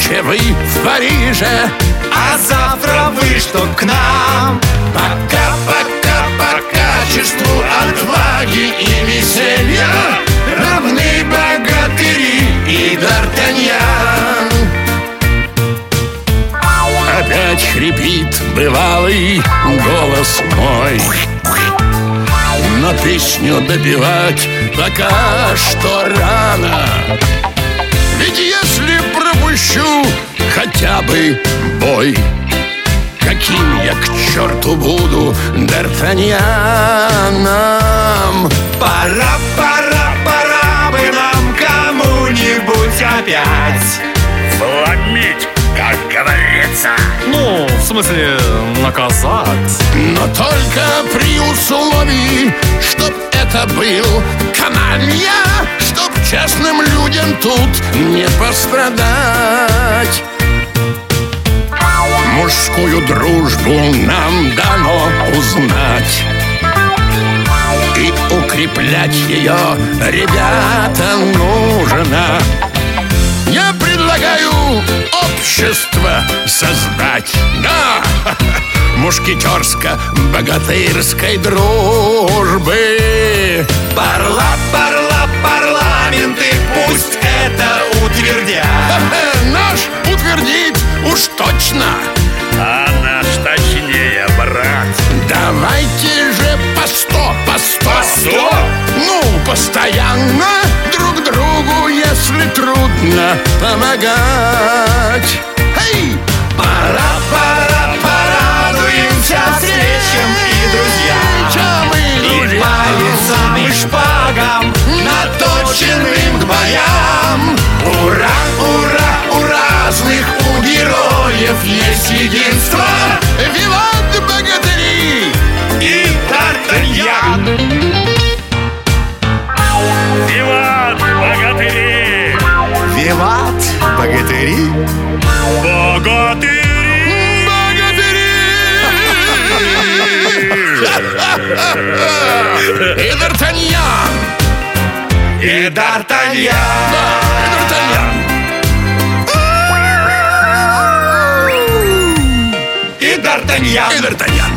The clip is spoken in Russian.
Нынче вы в Париже, а завтра вы что к нам. пока, пока, по качеству отваги и веселья равны богатыри и Д'Артаньян. Опять хрипит бывалый голос мой, но песню допевать пока что рано. Ведь если пропущу хотя бы бой, каким я к черту буду Д'Артаньяном? Пора, пора, пора бы нам кому-нибудь опять вломить, как говорится. Ну, в смысле, наказать. Но только при условии, чтоб это был каналья, чтоб честным людям тут не пострадать. Мужскую дружбу нам дано узнать, и укреплять ее, ребята, нужно. Я предлагаю общество создать, да, мушкетерско-богатырской дружбы. парламенты пусть это утвердят. Наш утвердить уж точно. А наш точнее, брат. Давайте же по 100, по 100. По 100? Ну, постоянно друг другу, если трудно, помогать. Эй! Пора, пора, порадуемся встречам и друзьям, и палицам, и шпагам, наточенным к боям. Ура, ура, у разных у героев есть единство. Виват, богатыри! И Д'Артаньян. Виват, богатыри! Виват, богатыри! И Д'Артаньян! И Д'Артаньян! И Д'Артаньян! И Д'Артаньян! И Д'Артаньян!